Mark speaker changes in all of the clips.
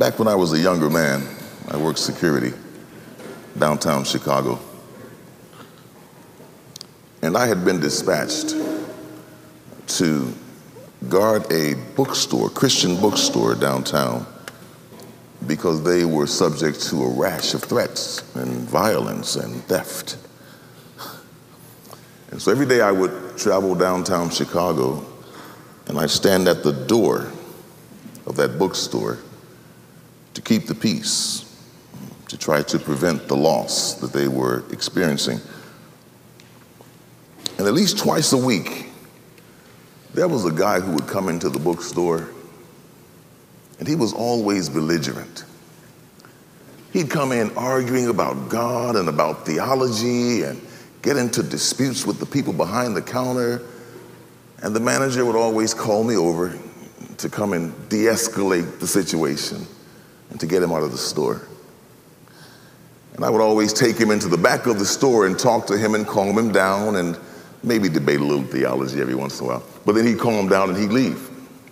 Speaker 1: Back when I was a younger man, I worked security downtown Chicago. And I had been dispatched to guard a bookstore, Christian bookstore downtown, because they were subject to a rash of threats and violence and theft. And so every day I would travel downtown Chicago and I'd stand at the door of that bookstore to keep the peace, to try to prevent the loss that they were experiencing. And at least twice a week, there was a guy who would come into the bookstore, and he was always belligerent. He'd come in arguing about God and about theology and get into disputes with the people behind the counter, and the manager would always call me over to come and de-escalate the situation and to get him out of the store. And I would always take him into the back of the store and talk to him and calm him down and maybe debate a little theology every once in a while. But then he'd calm down and he'd leave.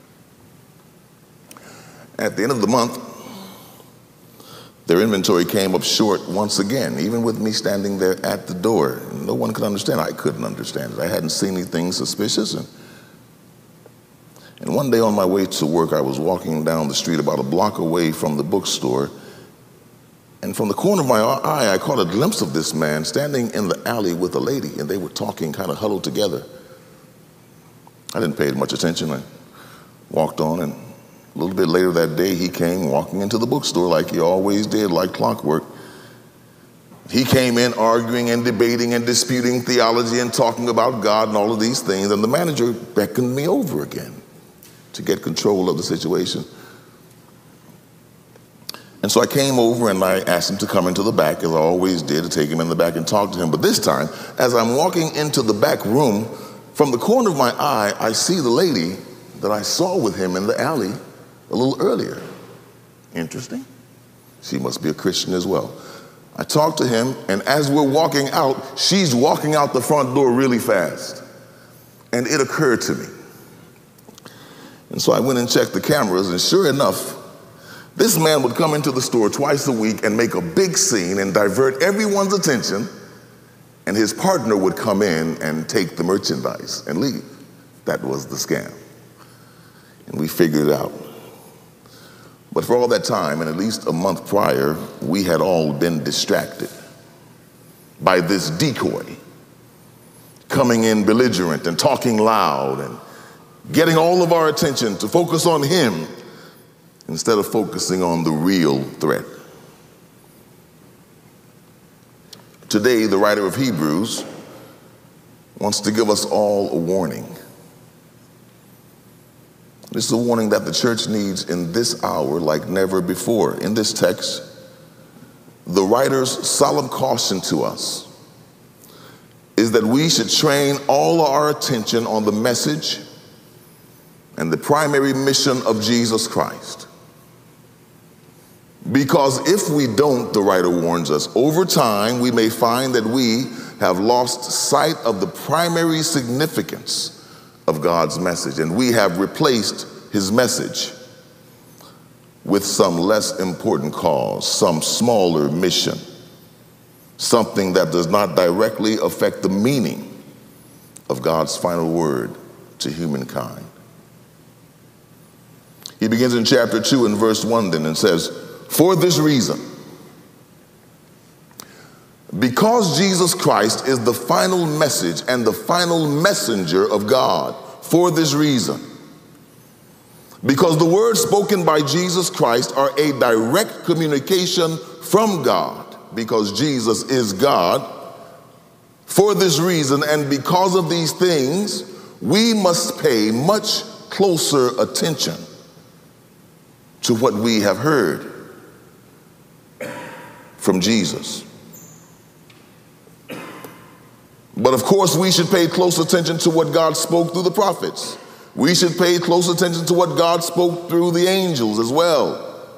Speaker 1: At the end of the month, their inventory came up short once again, even with me standing there at the door. No one could understand. I couldn't understand it. I hadn't seen anything suspicious. And one day on my way to work, I was walking down the street about a block away from the bookstore. And from the corner of my eye, I caught a glimpse of this man standing in the alley with a lady, and they were talking kind of huddled together. I didn't pay much attention. I walked on, and a little bit later that day, he came walking into the bookstore like he always did, like clockwork. He came in arguing and debating and disputing theology and talking about God and all of these things, and the manager beckoned me over again to get control of the situation. And so I came over and I asked him to come into the back, as I always did, to take him in the back and talk to him. But this time, as I'm walking into the back room, from the corner of my eye, I see the lady that I saw with him in the alley a little earlier. Interesting. She must be a Christian as well. I talked to him, and as we're walking out, she's walking out the front door really fast. And it occurred to me. And so I went and checked the cameras, and sure enough, this man would come into the store twice a week and make a big scene and divert everyone's attention, and his partner would come in and take the merchandise and leave. That was the scam. And we figured it out. But for all that time, and at least a month prior, we had all been distracted by this decoy coming in belligerent and talking loud and getting all of our attention to focus on him instead of focusing on the real threat. Today, the writer of Hebrews wants to give us all a warning. This is a warning that the church needs in this hour like never before. In this text, the writer's solemn caution to us is that we should train all our attention on the message and the primary mission of Jesus Christ. Because if we don't, the writer warns us, over time we may find that we have lost sight of the primary significance of God's message, and we have replaced his message with some less important cause, some smaller mission, something that does not directly affect the meaning of God's final word to humankind. He begins in chapter 2 and verse 1 then and says, "For this reason, because Jesus Christ is the final message and the final messenger of God, for this reason, because the words spoken by Jesus Christ are a direct communication from God, because Jesus is God, for this reason and because of these things, we must pay much closer attention to what we have heard from Jesus. But of course, we should pay close attention to what God spoke through the prophets. We should pay close attention to what God spoke through the angels as well.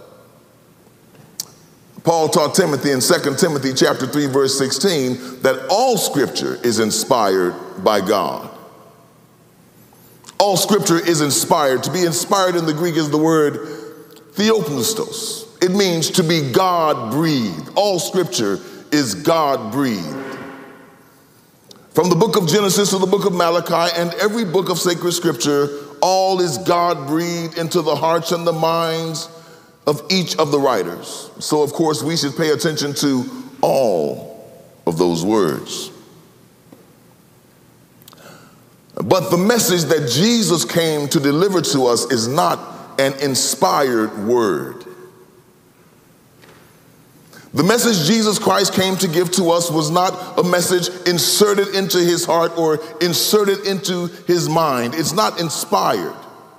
Speaker 1: Paul taught Timothy in 2 Timothy chapter 3, verse 16, that all scripture is inspired by God. All scripture is inspired. To be inspired in the Greek is the word theopneustos. It means to be God-breathed. All scripture is God-breathed. From the book of Genesis to the book of Malachi and every book of sacred scripture, all is God-breathed into the hearts and the minds of each of the writers. So, of course, we should pay attention to all of those words. But the message that Jesus came to deliver to us is not an inspired word. The message Jesus Christ came to give to us was not a message inserted into his heart or inserted into his mind. It's not inspired.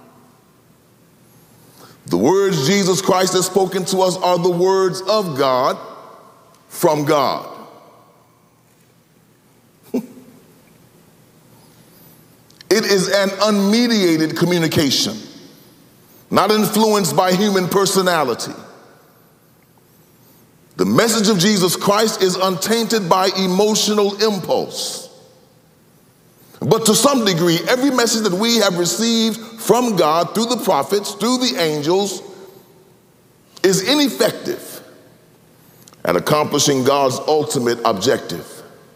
Speaker 1: The words Jesus Christ has spoken to us are the words of God from God. It is an unmediated communication, not influenced by human personality. The message of Jesus Christ is untainted by emotional impulse. But to some degree, every message that we have received from God through the prophets, through the angels, is ineffective at accomplishing God's ultimate objective.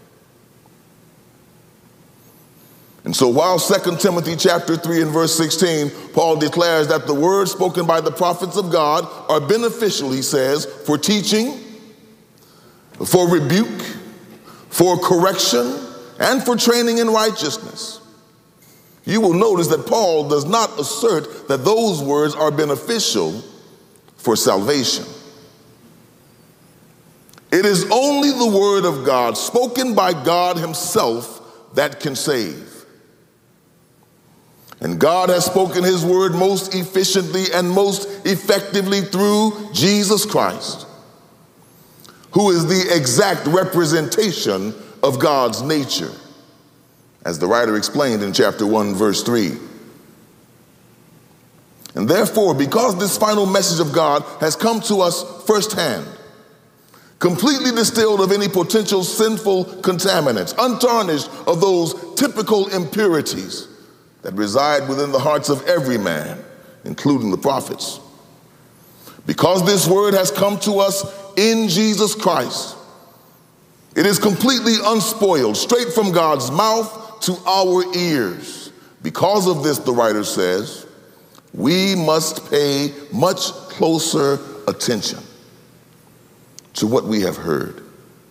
Speaker 1: And so while 2 Timothy chapter 3 and verse 16, Paul declares that the words spoken by the prophets of God are beneficial, he says, for teaching, for rebuke, for correction, and for training in righteousness. You will notice that Paul does not assert that those words are beneficial for salvation. It is only the word of God, spoken by God himself, that can save. And God has spoken his word most efficiently and most effectively through Jesus Christ, who is the exact representation of God's nature, as the writer explained in chapter 1, verse 3. And therefore, because this final message of God has come to us firsthand, completely distilled of any potential sinful contaminants, untarnished of those typical impurities that reside within the hearts of every man, including the prophets. Because this word has come to us in Jesus Christ, it is completely unspoiled, straight from God's mouth to our ears. Because of this, the writer says, we must pay much closer attention to what we have heard.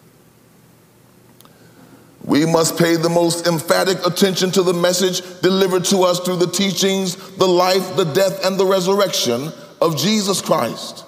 Speaker 1: We must pay the most emphatic attention to the message delivered to us through the teachings, the life, the death, and the resurrection of Jesus Christ.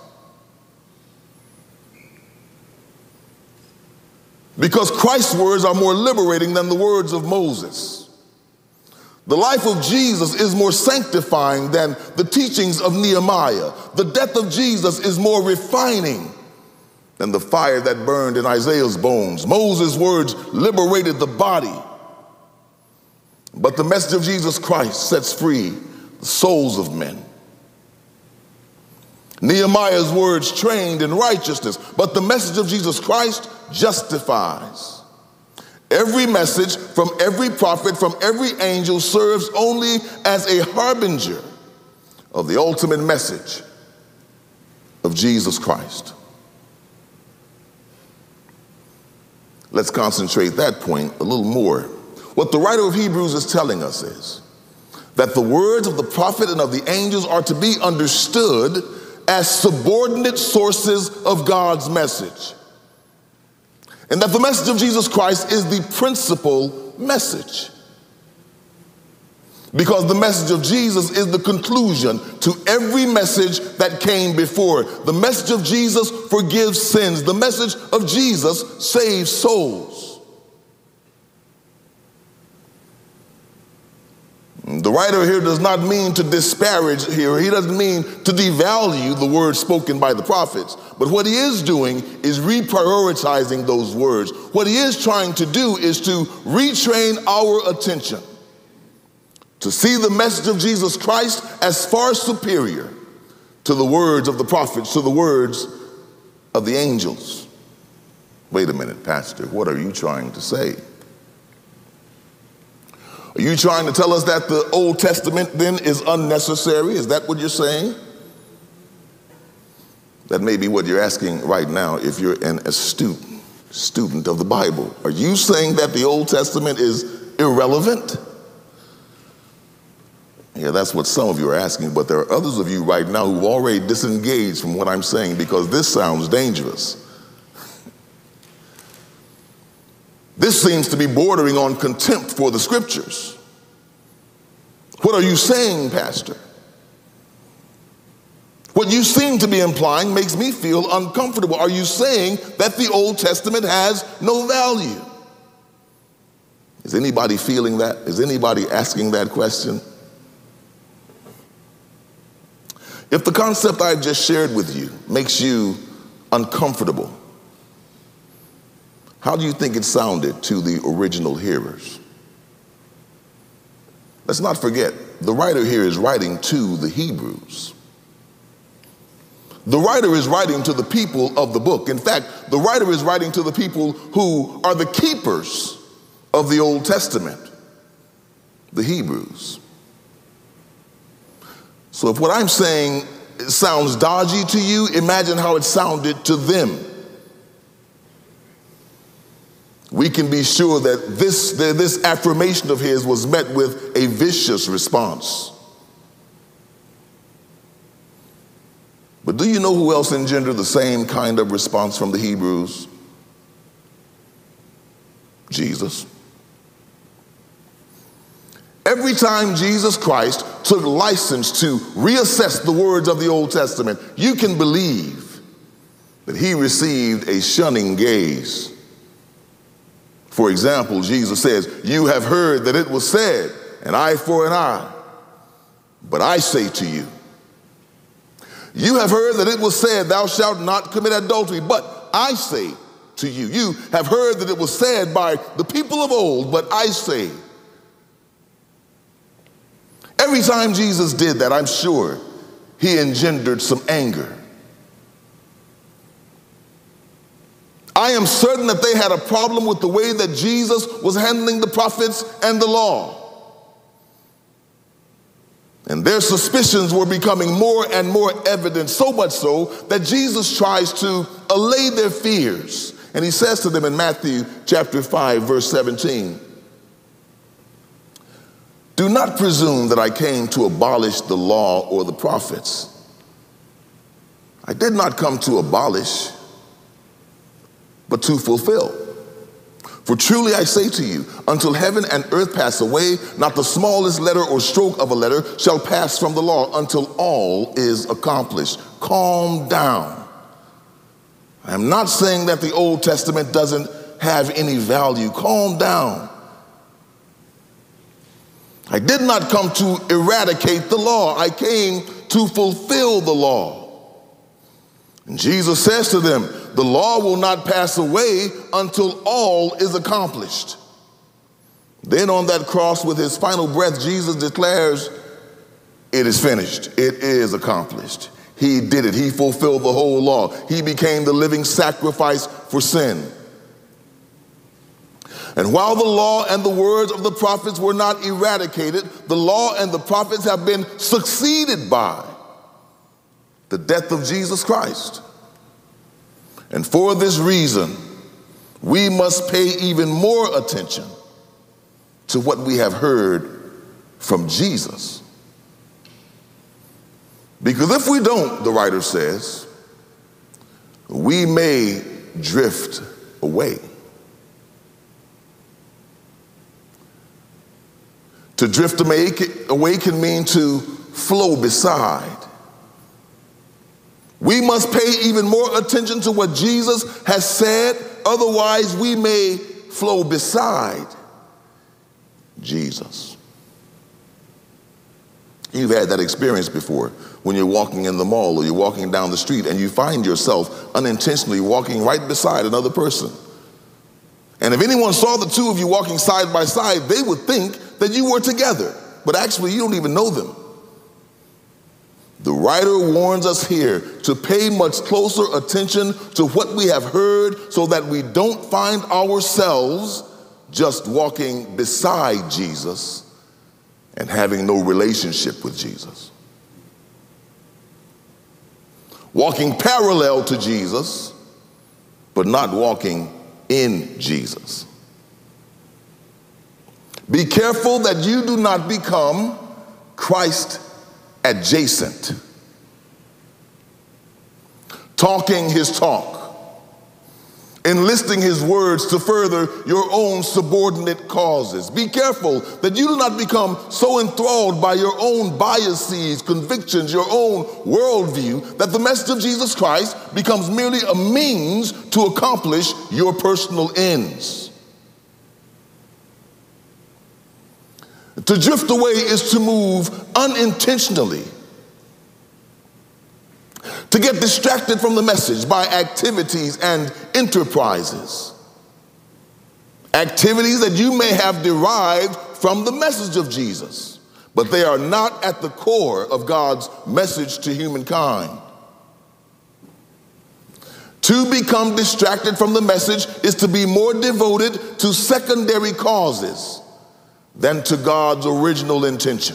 Speaker 1: Because Christ's words are more liberating than the words of Moses. The life of Jesus is more sanctifying than the teachings of Nehemiah. The death of Jesus is more refining than the fire that burned in Isaiah's bones. Moses' words liberated the body, but the message of Jesus Christ sets free the souls of men. Nehemiah's words trained in righteousness, but the message of Jesus Christ justifies. Every message from every prophet, from every angel, serves only as a harbinger of the ultimate message of Jesus Christ. Let's concentrate that point a little more. What the writer of Hebrews is telling us is that the words of the prophet and of the angels are to be understood as subordinate sources of God's message. And that the message of Jesus Christ is the principal message. Because the message of Jesus is the conclusion to every message that came before. The message of Jesus forgives sins. The message of Jesus saves souls. The writer here does not mean to disparage here. He doesn't mean to devalue the words spoken by the prophets. But what he is doing is reprioritizing those words. What he is trying to do is to retrain our attention to see the message of Jesus Christ as far superior to the words of the prophets, to the words of the angels. Wait a minute, Pastor, what are you trying to say? Are you trying to tell us that the Old Testament then is unnecessary? Is that what you're saying? That may be what you're asking right now if you're an astute student of the Bible. Are you saying that the Old Testament is irrelevant? Yeah, that's what some of you are asking, but there are others of you right now who've already disengaged from what I'm saying because this sounds dangerous. This seems to be bordering on contempt for the scriptures. What are you saying, Pastor? What you seem to be implying makes me feel uncomfortable. Are you saying that the Old Testament has no value? Is anybody feeling that? Is anybody asking that question? If the concept I've just shared with you makes you uncomfortable, how do you think it sounded to the original hearers? Let's not forget, the writer here is writing to the Hebrews. The writer is writing to the people of the book. In fact, the writer is writing to the people who are the keepers of the Old Testament, the Hebrews. So if what I'm saying sounds dodgy to you, imagine how it sounded to them. We can be sure that this affirmation of his was met with a vicious response. But do you know who else engendered the same kind of response from the Hebrews? Jesus. Every time Jesus Christ took license to reassess the words of the Old Testament, you can believe that he received a shunning gaze. For example, Jesus says, "You have heard that it was said, an eye for an eye, but I say to you." You have heard that it was said, "Thou shalt not commit adultery," but I say to you. You have heard that it was said by the people of old, but I say. Every time Jesus did that, I'm sure he engendered some anger. I am certain that they had a problem with the way that Jesus was handling the prophets and the law. And their suspicions were becoming more and more evident, so much so that Jesus tries to allay their fears. And he says to them in Matthew chapter 5, verse 17, "Do not presume that I came to abolish the law or the prophets. I did not come to abolish, but to fulfill. For truly I say to you, until heaven and earth pass away, not the smallest letter or stroke of a letter shall pass from the law until all is accomplished." Calm down. I'm not saying that the Old Testament doesn't have any value. Calm down. I did not come to eradicate the law. I came to fulfill the law. And Jesus says to them, the law will not pass away until all is accomplished. Then on that cross with his final breath, Jesus declares, it is finished. It is accomplished. He did it. He fulfilled the whole law. He became the living sacrifice for sin. And while the law and the words of the prophets were not eradicated, the law and the prophets have been succeeded by the death of Jesus Christ. And for this reason, we must pay even more attention to what we have heard from Jesus. Because if we don't, the writer says, we may drift away. To drift away can mean to flow beside. We must pay even more attention to what Jesus has said, otherwise we may flow beside Jesus. You've had that experience before when you're walking in the mall or you're walking down the street and you find yourself unintentionally walking right beside another person. And if anyone saw the two of you walking side by side, they would think that you were together, but actually you don't even know them. The writer warns us here to pay much closer attention to what we have heard so that we don't find ourselves just walking beside Jesus and having no relationship with Jesus. walking parallel to Jesus, but not walking in Jesus. Be careful that you do not become Christ adjacent, talking his talk, enlisting his words to further your own subordinate causes. Be careful that you do not become so enthralled by your own biases, convictions, your own worldview, that the message of Jesus Christ becomes merely a means to accomplish your personal ends. To drift away is to move unintentionally, to get distracted from the message by activities and enterprises. Activities that you may have derived from the message of Jesus, but they are not at the core of God's message to humankind. To become distracted from the message is to be more devoted to secondary causes than to God's original intention.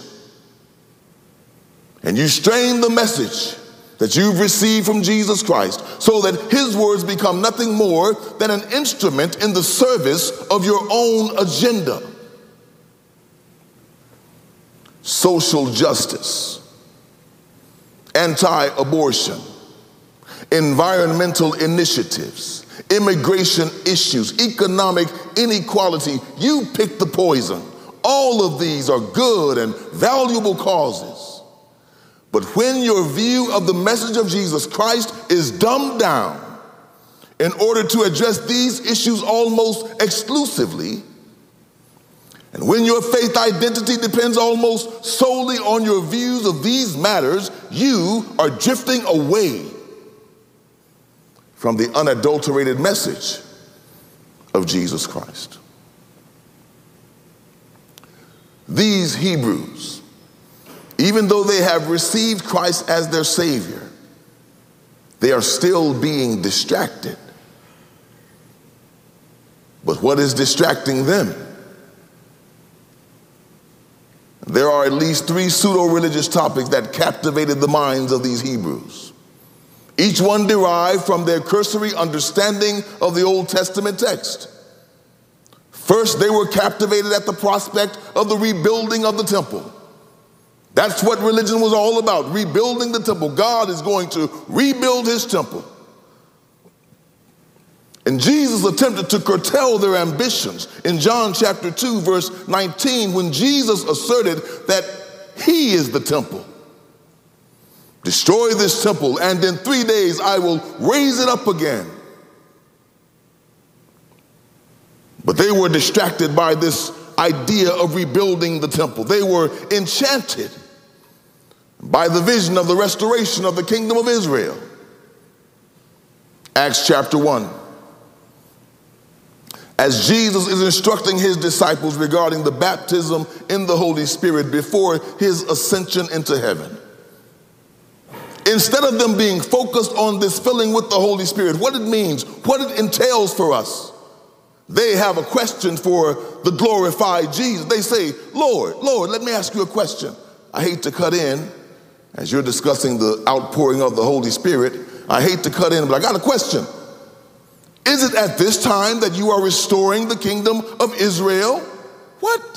Speaker 1: And you strain the message that you've received from Jesus Christ so that his words become nothing more than an instrument in the service of your own agenda. Social justice, anti-abortion, environmental initiatives, immigration issues, economic inequality, you pick the poison. All of these are good and valuable causes. But when your view of the message of Jesus Christ is dumbed down in order to address these issues almost exclusively, and when your faith identity depends almost solely on your views of these matters, you are drifting away from the unadulterated message of Jesus Christ. These Hebrews, even though they have received Christ as their Savior, they are still being distracted. But what is distracting them? There are at least 3 pseudo-religious topics that captivated the minds of these Hebrews, each one derived from their cursory understanding of the Old Testament text. First, they were captivated at the prospect of the rebuilding of the temple. That's what religion was all about, rebuilding the temple. God is going to rebuild his temple. And Jesus attempted to curtail their ambitions in John chapter 2, verse 19, when Jesus asserted that he is the temple. Destroy this temple, and in 3 days I will raise it up again. But they were distracted by this idea of rebuilding the temple. They were enchanted by the vision of the restoration of the kingdom of Israel. Acts chapter 1. As Jesus is instructing his disciples regarding the baptism in the Holy Spirit before his ascension into heaven, instead of them being focused on this filling with the Holy Spirit, what it means, what it entails for us, they have a question for the glorified Jesus. They say, Lord, let me ask you a question. I hate to cut in as you're discussing the outpouring of the Holy Spirit. I hate to cut in, but I got a question. Is it at this time that you are restoring the kingdom of Israel? What?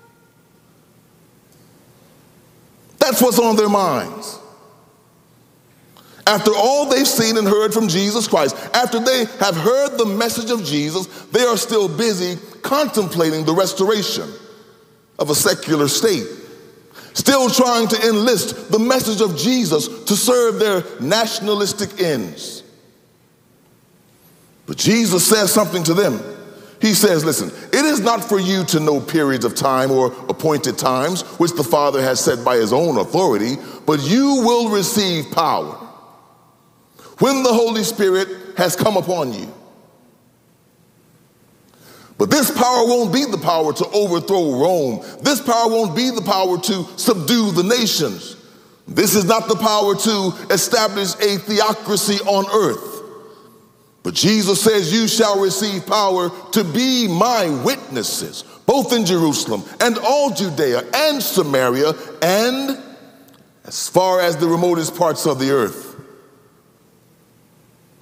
Speaker 1: That's what's on their minds. After all they've seen and heard from Jesus Christ, after they have heard the message of Jesus, they are still busy contemplating the restoration of a secular state, still trying to enlist the message of Jesus to serve their nationalistic ends. But Jesus says something to them. He says, listen, it is not for you to know periods of time or appointed times, which the Father has set by his own authority, but you will receive power when the Holy Spirit has come upon you. But this power won't be the power to overthrow Rome. This power won't be the power to subdue the nations. This is not the power to establish a theocracy on earth. But Jesus says, you shall receive power to be my witnesses, both in Jerusalem and all Judea and Samaria and as far as the remotest parts of the earth.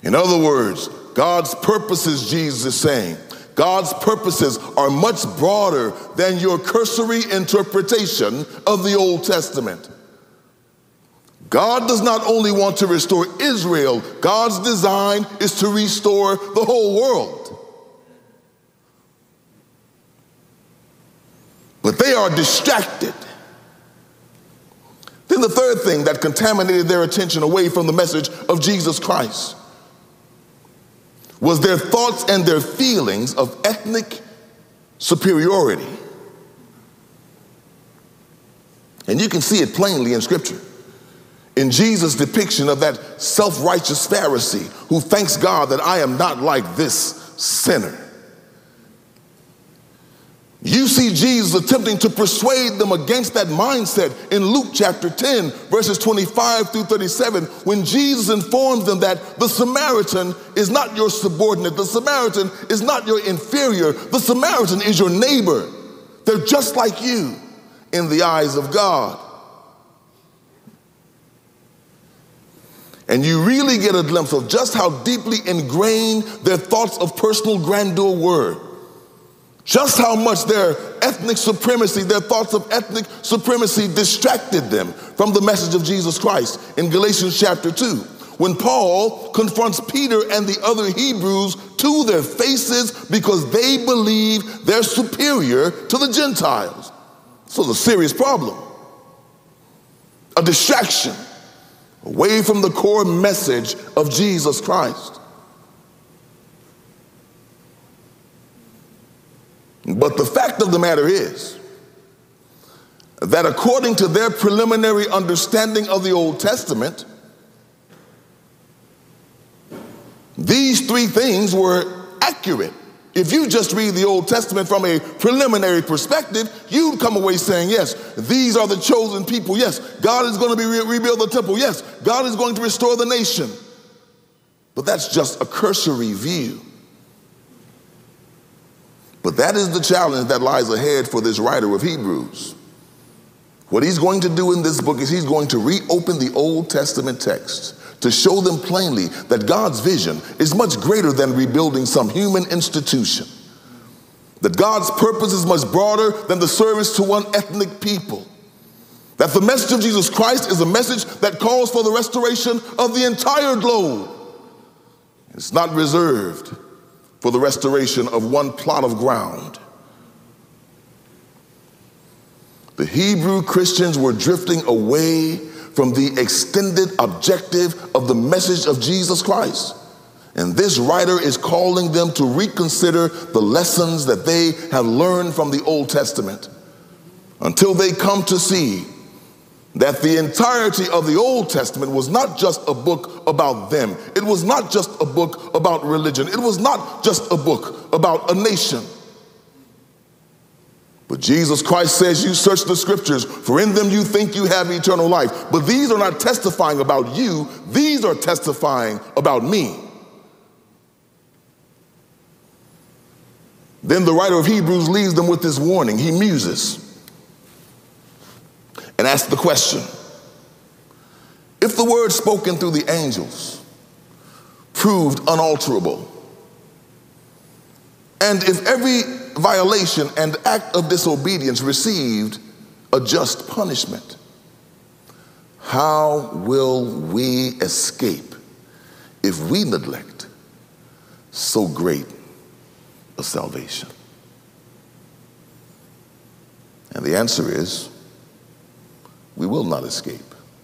Speaker 1: In other words, God's purposes, Jesus is saying, God's purposes are much broader than your cursory interpretation of the Old Testament. God does not only want to restore Israel, God's design is to restore the whole world. But they are distracted. Then the third thing that contaminated their attention away from the message of Jesus Christ was their thoughts and their feelings of ethnic superiority. And you can see it plainly in Scripture. In Jesus' depiction of that self-righteous Pharisee who thanks God that I am not like this sinner. You see Jesus attempting to persuade them against that mindset in Luke chapter 10, verses 25 through 37, when Jesus informs them that the Samaritan is not your subordinate, the Samaritan is not your inferior, the Samaritan is your neighbor. They're just like you in the eyes of God. And you really get a glimpse of just how deeply ingrained their thoughts of personal grandeur were. Just how much their ethnic supremacy, their thoughts of ethnic supremacy distracted them from the message of Jesus Christ in Galatians chapter 2. When Paul confronts Peter and the other Hebrews to their faces because they believe they're superior to the Gentiles. So it's a serious problem. A distraction away from the core message of Jesus Christ. But the fact of the matter is that according to their preliminary understanding of the Old Testament, these three things were accurate. If you just read the Old Testament from a preliminary perspective, you'd come away saying, yes, these are the chosen people. Yes, God is going to rebuild the temple. Yes, God is going to restore the nation. But that's just a cursory view. But that is the challenge that lies ahead for this writer of Hebrews. What he's going to do in this book is he's going to reopen the Old Testament text to show them plainly that God's vision is much greater than rebuilding some human institution. That God's purpose is much broader than the service to one ethnic people. That the message of Jesus Christ is a message that calls for the restoration of the entire globe. It's not reserved for the restoration of one plot of ground. The Hebrew Christians were drifting away from the extended objective of the message of Jesus Christ. And this writer is calling them to reconsider the lessons that they have learned from the Old Testament until they come to see that the entirety of the Old Testament was not just a book about them. It was not just a book about religion. It was not just a book about a nation. But Jesus Christ says, you search the scriptures, for in them you think you have eternal life. But these are not testifying about you. These are testifying about me. Then the writer of Hebrews leaves them with this warning. He muses and asks the question, if the word spoken through the angels proved unalterable, and if every violation and act of disobedience received a just punishment, how will we escape if we neglect so great a salvation? And the answer is, we will not escape.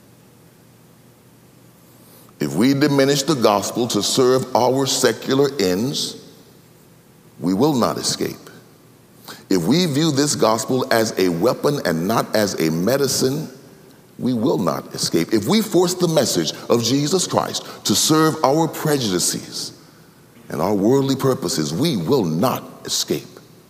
Speaker 1: If we diminish the gospel to serve our secular ends, we will not escape. If we view this gospel as a weapon and not as a medicine, we will not escape. If we force the message of Jesus Christ to serve our prejudices and our worldly purposes, we will not escape.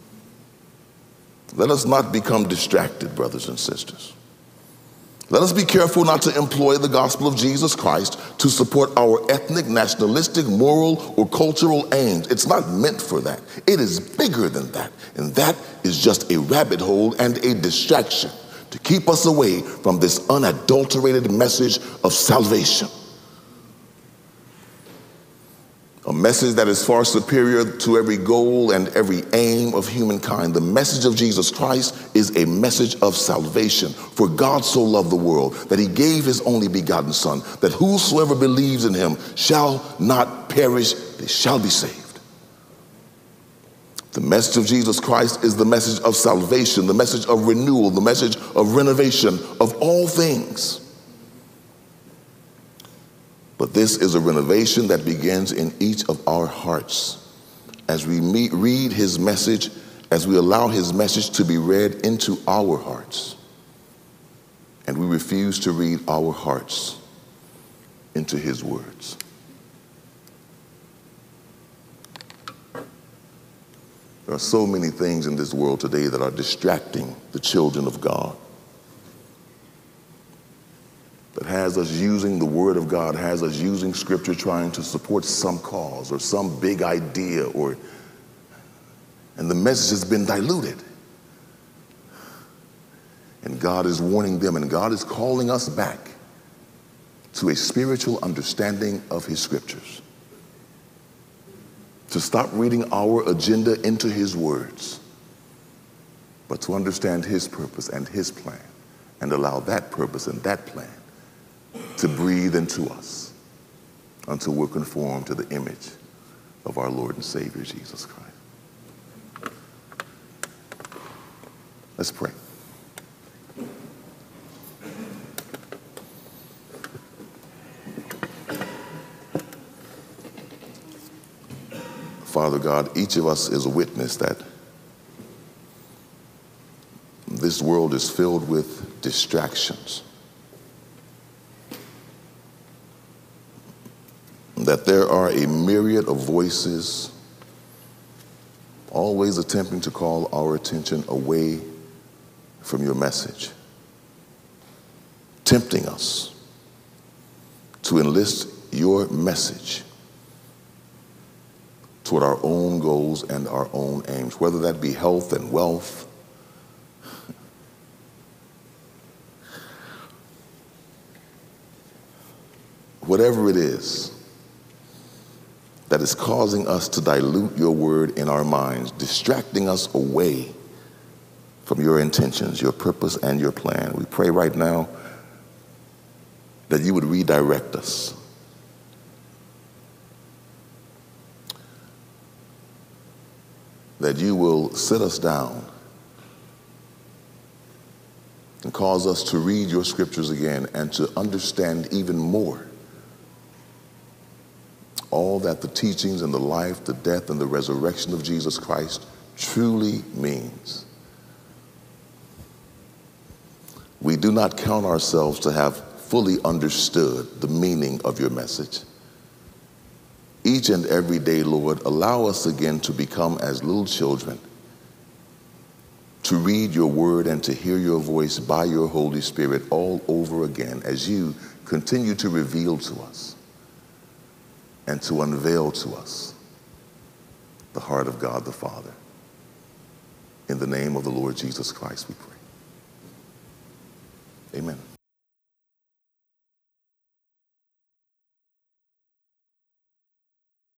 Speaker 1: Let us not become distracted, brothers and sisters. Let us be careful not to employ the gospel of Jesus Christ to support our ethnic, nationalistic, moral, or cultural aims. It's not meant for that. It is bigger than that. And that is just a rabbit hole and a distraction to keep us away from this unadulterated message of salvation. A message that is far superior to every goal and every aim of humankind. The message of Jesus Christ is a message of salvation. For God so loved the world that he gave his only begotten Son, that whosoever believes in him shall not perish, they shall be saved. The message of Jesus Christ is the message of salvation, the message of renewal, the message of renovation of all things. But this is a renovation that begins in each of our hearts. As we read his message, as we allow his message to be read into our hearts, and we refuse to read our hearts into his words. There are so many things in this world today that are distracting the children of God. That has us using the word of God, has us using scripture trying to support some cause or some big idea, and the message has been diluted. And God is warning them, and God is calling us back to a spiritual understanding of his scriptures. To stop reading our agenda into his words, but to understand his purpose and his plan, and allow that purpose and that plan to breathe into us until we're conformed to the image of our Lord and Savior, Jesus Christ. Let's pray. Father God, each of us is a witness that this world is filled with distractions. That there are a myriad of voices always attempting to call our attention away from your message, tempting us to enlist your message toward our own goals and our own aims, whether that be health and wealth, whatever it is that is causing us to dilute your word in our minds, distracting us away from your intentions, your purpose, and your plan. We pray right now that you would redirect us. That you will sit us down and cause us to read your scriptures again and to understand even more all that the teachings and the life, the death, and the resurrection of Jesus Christ truly means. We do not count ourselves to have fully understood the meaning of your message. Each and every day, Lord, allow us again to become as little children, to read your word and to hear your voice by your Holy Spirit all over again as you continue to reveal to us and to unveil to us the heart of God the Father. In the name of the Lord Jesus Christ, we pray. Amen.